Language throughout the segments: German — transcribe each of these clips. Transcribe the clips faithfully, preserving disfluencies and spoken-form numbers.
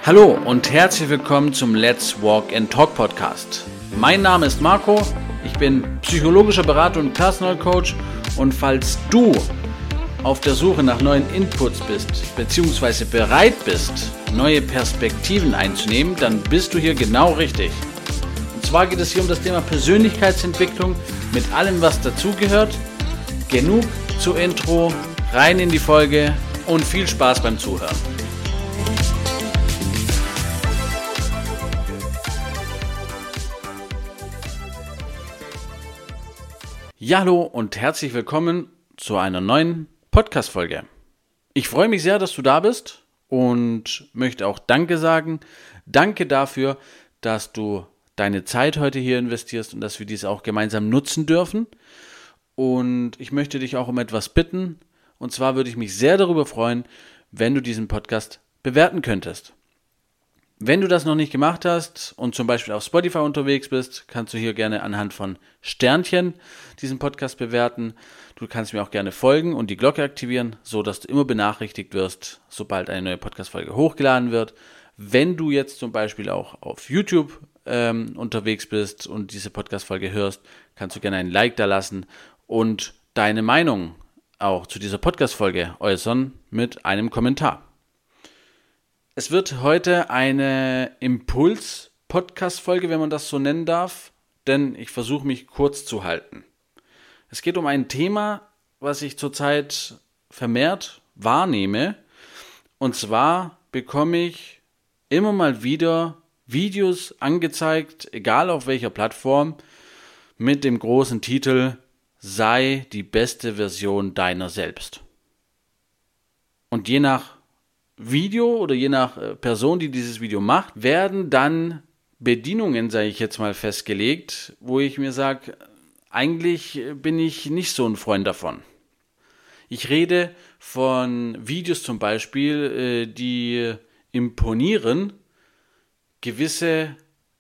Hallo und herzlich willkommen zum Let's Walk and Talk Podcast. Mein Name ist Marco, ich bin psychologischer Berater und Personal Coach und falls du auf der Suche nach neuen Inputs bist, beziehungsweise bereit bist, neue Perspektiven einzunehmen, dann bist du hier genau richtig. Und zwar geht es hier um das Thema Persönlichkeitsentwicklung mit allem, was dazugehört. Genug zur Intro, rein in die Folge und viel Spaß beim Zuhören. Ja, hallo und herzlich willkommen zu einer neuen Podcast-Folge. Ich freue mich sehr, dass du da bist und möchte auch Danke sagen. Danke dafür, dass du deine Zeit heute hier investierst und dass wir dies auch gemeinsam nutzen dürfen. Und ich möchte dich auch um etwas bitten. Und zwar würde ich mich sehr darüber freuen, wenn du diesen Podcast bewerten könntest. Wenn du das noch nicht gemacht hast und zum Beispiel auf Spotify unterwegs bist, kannst du hier gerne anhand von Sternchen diesen Podcast bewerten. Du kannst mir auch gerne folgen und die Glocke aktivieren, so dass du immer benachrichtigt wirst, sobald eine neue Podcast-Folge hochgeladen wird. Wenn du jetzt zum Beispiel auch auf YouTube ähm, unterwegs bist und diese Podcast-Folge hörst, kannst du gerne ein Like da lassen und deine Meinung auch zu dieser Podcast-Folge äußern mit einem Kommentar. Es wird heute eine Impuls-Podcast-Folge, wenn man das so nennen darf, denn ich versuche mich kurz zu halten. Es geht um ein Thema, was ich zurzeit vermehrt wahrnehme, und zwar bekomme ich immer mal wieder Videos angezeigt, egal auf welcher Plattform, mit dem großen Titel „Sei die beste Version deiner selbst". Und je nach Video oder je nach Person, die dieses Video macht, werden dann Bedienungen, sage ich jetzt mal, festgelegt, wo ich mir sage, eigentlich bin ich nicht so ein Freund davon. Ich rede von Videos zum Beispiel, die imponieren, gewisse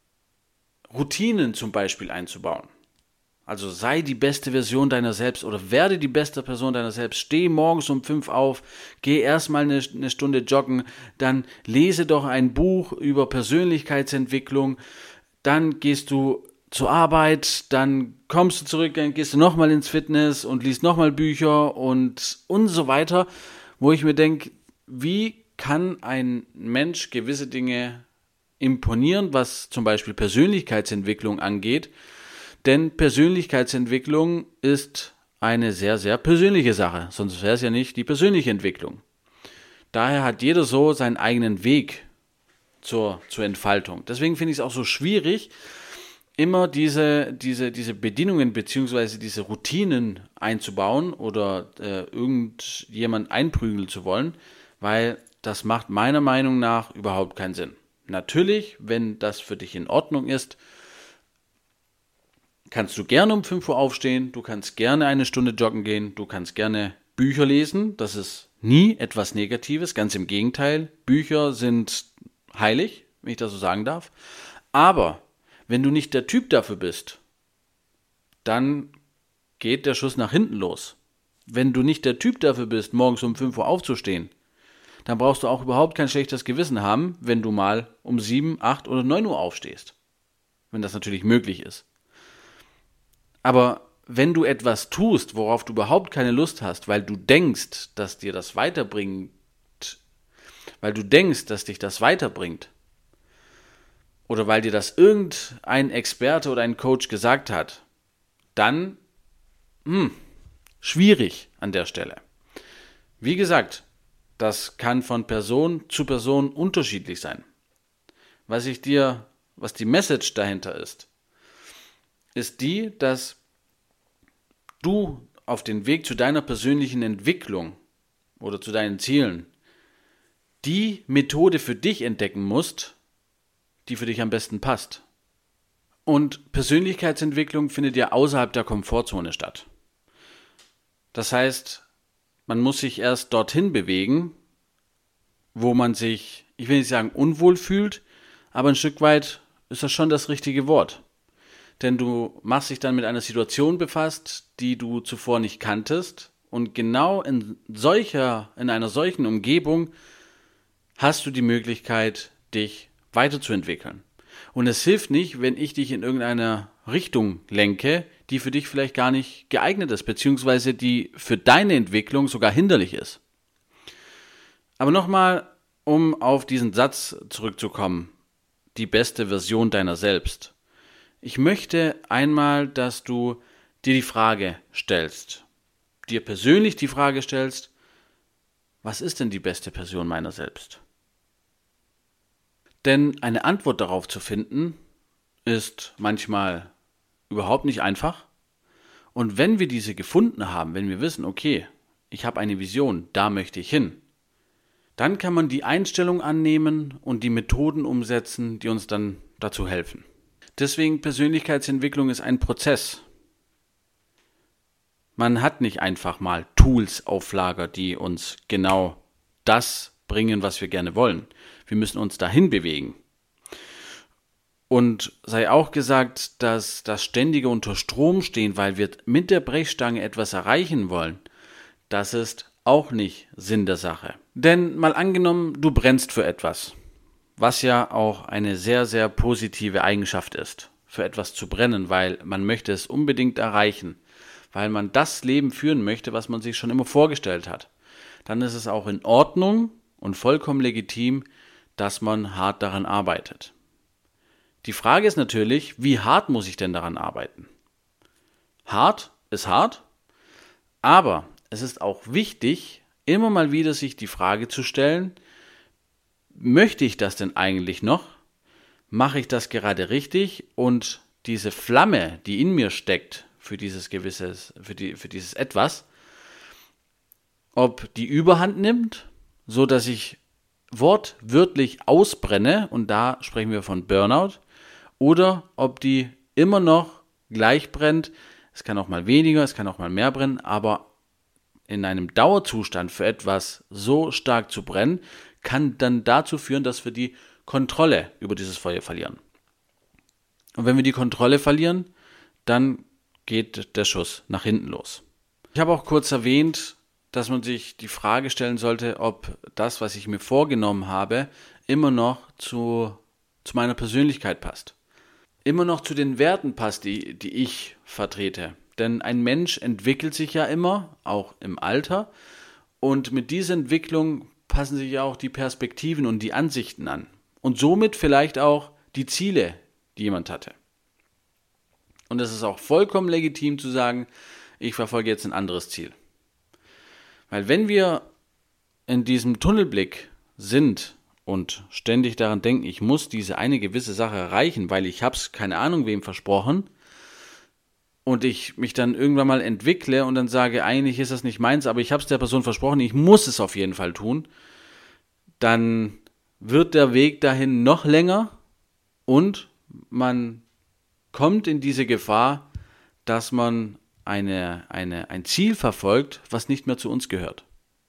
Routinen zum Beispiel einzubauen. Also sei die beste Version deiner selbst oder werde die beste Person deiner selbst. Steh morgens um fünf auf, geh erstmal eine, eine Stunde joggen, dann lese doch ein Buch über Persönlichkeitsentwicklung, dann gehst du zur Arbeit, dann kommst du zurück, dann gehst du nochmal ins Fitness und liest nochmal Bücher und, und so weiter, wo ich mir denke, wie kann ein Mensch gewisse Dinge imponieren, was zum Beispiel Persönlichkeitsentwicklung angeht, denn Persönlichkeitsentwicklung ist eine sehr, sehr persönliche Sache, sonst wäre es ja nicht die persönliche Entwicklung. Daher hat jeder so seinen eigenen Weg zur, zur Entfaltung. Deswegen finde ich es auch so schwierig, immer diese, diese, diese Bedienungen bzw. diese Routinen einzubauen oder äh, irgendjemand einprügeln zu wollen, weil das macht meiner Meinung nach überhaupt keinen Sinn. Natürlich, wenn das für dich in Ordnung ist, kannst du gerne um fünf Uhr aufstehen, du kannst gerne eine Stunde joggen gehen, du kannst gerne Bücher lesen, das ist nie etwas Negatives, ganz im Gegenteil, Bücher sind heilig, wenn ich das so sagen darf, aber wenn du nicht der Typ dafür bist, dann geht der Schuss nach hinten los. Wenn du nicht der Typ dafür bist, morgens um fünf Uhr aufzustehen, dann brauchst du auch überhaupt kein schlechtes Gewissen haben, wenn du mal um sieben, acht oder neun Uhr aufstehst, wenn das natürlich möglich ist. Aber wenn du etwas tust, worauf du überhaupt keine Lust hast, weil du denkst, dass dir das weiterbringt, weil du denkst, dass dich das weiterbringt, oder weil dir das irgendein Experte oder ein Coach gesagt hat, dann hm, schwierig an der Stelle. Wie gesagt, das kann von Person zu Person unterschiedlich sein. Was ich dir, was die Message dahinter ist, ist die, dass du auf den Weg zu deiner persönlichen Entwicklung oder zu deinen Zielen die Methode für dich entdecken musst, die für dich am besten passt. Und Persönlichkeitsentwicklung findet ja außerhalb der Komfortzone statt. Das heißt, man muss sich erst dorthin bewegen, wo man sich, ich will nicht sagen unwohl fühlt, aber ein Stück weit ist das schon das richtige Wort. Denn du machst dich dann mit einer Situation befasst, die du zuvor nicht kanntest, und genau in solcher, in einer solchen Umgebung hast du die Möglichkeit, dich weiterzuentwickeln. Und es hilft nicht, wenn ich dich in irgendeine Richtung lenke, die für dich vielleicht gar nicht geeignet ist, beziehungsweise die für deine Entwicklung sogar hinderlich ist. Aber nochmal, um auf diesen Satz zurückzukommen, die beste Version deiner selbst. Ich möchte einmal, dass du dir die Frage stellst, dir persönlich die Frage stellst, was ist denn die beste Version meiner selbst? Denn eine Antwort darauf zu finden, ist manchmal überhaupt nicht einfach. Und wenn wir diese gefunden haben, wenn wir wissen, okay, ich habe eine Vision, da möchte ich hin, dann kann man die Einstellung annehmen und die Methoden umsetzen, die uns dann dazu helfen. Deswegen Persönlichkeitsentwicklung ist ein Prozess. Man hat nicht einfach mal Tools auf Lager, die uns genau das bringen, was wir gerne wollen. Wir müssen uns dahin bewegen. Und sei auch gesagt, dass das ständige unter Strom stehen, weil wir mit der Brechstange etwas erreichen wollen, das ist auch nicht Sinn der Sache. Denn mal angenommen, du brennst für etwas, was ja auch eine sehr, sehr positive Eigenschaft ist, für etwas zu brennen, weil man möchte es unbedingt erreichen, weil man das Leben führen möchte, was man sich schon immer vorgestellt hat. Dann ist es auch in Ordnung und vollkommen legitim, dass man hart daran arbeitet. Die Frage ist natürlich, wie hart muss ich denn daran arbeiten? Hart ist hart, aber es ist auch wichtig, immer mal wieder sich die Frage zu stellen, möchte ich das denn eigentlich noch? Mache ich das gerade richtig? Und diese Flamme, die in mir steckt für dieses gewisses, für die, für dieses Etwas, ob die Überhand nimmt, so dass ich wortwörtlich ausbrenne, und da sprechen wir von Burnout, oder ob die immer noch gleich brennt. Es kann auch mal weniger, es kann auch mal mehr brennen, aber in einem Dauerzustand für etwas so stark zu brennen, kann dann dazu führen, dass wir die Kontrolle über dieses Feuer verlieren. Und wenn wir die Kontrolle verlieren, dann geht der Schuss nach hinten los. Ich habe auch kurz erwähnt, dass man sich die Frage stellen sollte, ob das, was ich mir vorgenommen habe, immer noch zu, zu meiner Persönlichkeit passt. Immer noch zu den Werten passt, die, die ich vertrete. Denn ein Mensch entwickelt sich ja immer, auch im Alter. Und mit dieser Entwicklung passen sich ja auch die Perspektiven und die Ansichten an. Und somit vielleicht auch die Ziele, die jemand hatte. Und es ist auch vollkommen legitim zu sagen, ich verfolge jetzt ein anderes Ziel. Weil wenn wir in diesem Tunnelblick sind und ständig daran denken, ich muss diese eine gewisse Sache erreichen, weil ich hab's keine Ahnung wem versprochen, und ich mich dann irgendwann mal entwickle und dann sage, eigentlich ist das nicht meins, aber ich habe es der Person versprochen, ich muss es auf jeden Fall tun, dann wird der Weg dahin noch länger und man kommt in diese Gefahr, dass man eine, eine, ein Ziel verfolgt, was nicht mehr zu uns gehört.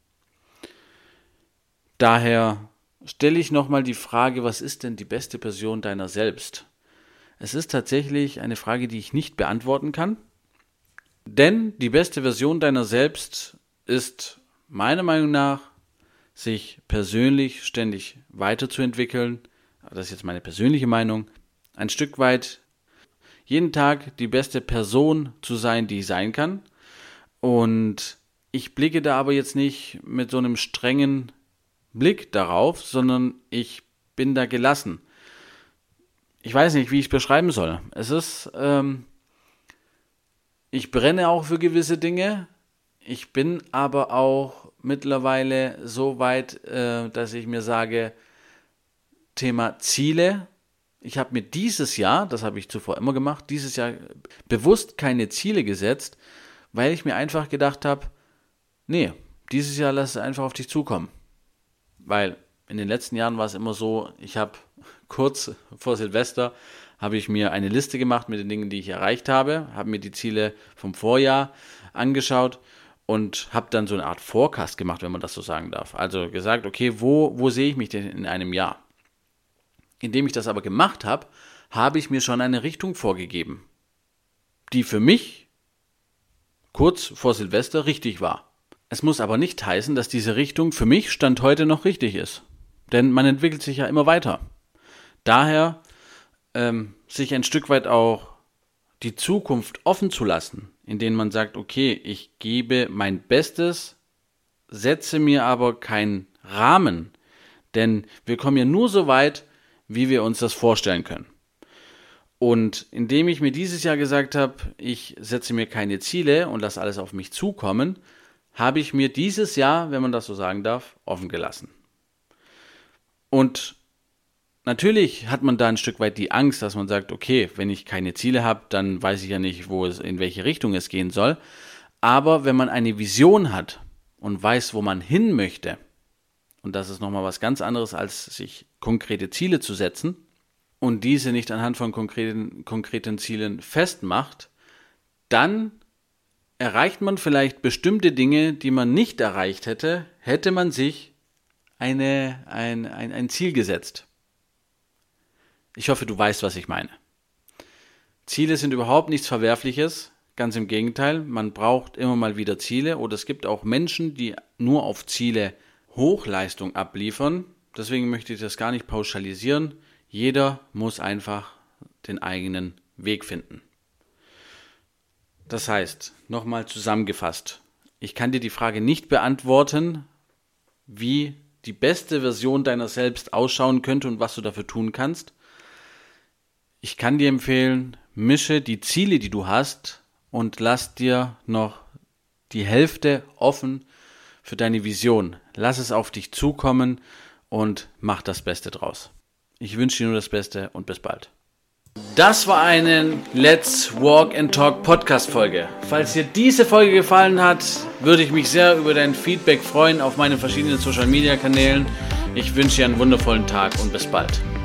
Daher stelle ich nochmal die Frage, was ist denn die beste Version deiner selbst? Es ist tatsächlich eine Frage, die ich nicht beantworten kann, denn die beste Version deiner selbst ist meiner Meinung nach, sich persönlich ständig weiterzuentwickeln, das ist jetzt meine persönliche Meinung, ein Stück weit jeden Tag die beste Person zu sein, die ich sein kann. Und ich blicke da aber jetzt nicht mit so einem strengen Blick darauf, sondern ich bin da gelassen. Ich weiß nicht, wie ich es beschreiben soll. Es ist, ähm, ich brenne auch für gewisse Dinge. Ich bin aber auch mittlerweile so weit, äh, dass ich mir sage, Thema Ziele. Ich habe mir dieses Jahr, das habe ich zuvor immer gemacht, dieses Jahr bewusst keine Ziele gesetzt, weil ich mir einfach gedacht habe, nee, dieses Jahr lass es einfach auf dich zukommen. Weil in den letzten Jahren war es immer so, ich habe kurz vor Silvester, habe ich mir eine Liste gemacht mit den Dingen, die ich erreicht habe, habe mir die Ziele vom Vorjahr angeschaut und habe dann so eine Art Forecast gemacht, wenn man das so sagen darf. Also gesagt, okay, wo, wo sehe ich mich denn in einem Jahr? Indem ich das aber gemacht habe, habe ich mir schon eine Richtung vorgegeben, die für mich kurz vor Silvester richtig war. Es muss aber nicht heißen, dass diese Richtung für mich Stand heute noch richtig ist. Denn man entwickelt sich ja immer weiter. Daher ähm, sich ein Stück weit auch die Zukunft offen zu lassen, indem man sagt, okay, ich gebe mein Bestes, setze mir aber keinen Rahmen, denn wir kommen ja nur so weit, wie wir uns das vorstellen können. Und indem ich mir dieses Jahr gesagt habe, ich setze mir keine Ziele und lasse alles auf mich zukommen, habe ich mir dieses Jahr, wenn man das so sagen darf, offen gelassen. Und natürlich hat man da ein Stück weit die Angst, dass man sagt, okay, wenn ich keine Ziele habe, dann weiß ich ja nicht, wo es, in welche Richtung es gehen soll. Aber wenn man eine Vision hat und weiß, wo man hin möchte, und das ist nochmal was ganz anderes, als sich konkrete Ziele zu setzen, und diese nicht anhand von konkreten, konkreten Zielen festmacht, dann erreicht man vielleicht bestimmte Dinge, die man nicht erreicht hätte, hätte man sich eine, ein, ein, ein Ziel gesetzt. Ich hoffe, du weißt, was ich meine. Ziele sind überhaupt nichts Verwerfliches, ganz im Gegenteil, man braucht immer mal wieder Ziele oder es gibt auch Menschen, die nur auf Ziele Hochleistung abliefern. Deswegen möchte ich das gar nicht pauschalisieren. Jeder muss einfach den eigenen Weg finden. Das heißt, nochmal zusammengefasst, ich kann dir die Frage nicht beantworten, wie die beste Version deiner selbst ausschauen könnte und was du dafür tun kannst. Ich kann dir empfehlen, mische die Ziele, die du hast und lass dir noch die Hälfte offen für deine Vision. Lass es auf dich zukommen und mach das Beste draus. Ich wünsche dir nur das Beste und bis bald. Das war eine Let's Walk and Talk Podcast Folge. Falls dir diese Folge gefallen hat, würde ich mich sehr über dein Feedback freuen auf meinen verschiedenen Social Media Kanälen. Ich wünsche dir einen wundervollen Tag und bis bald.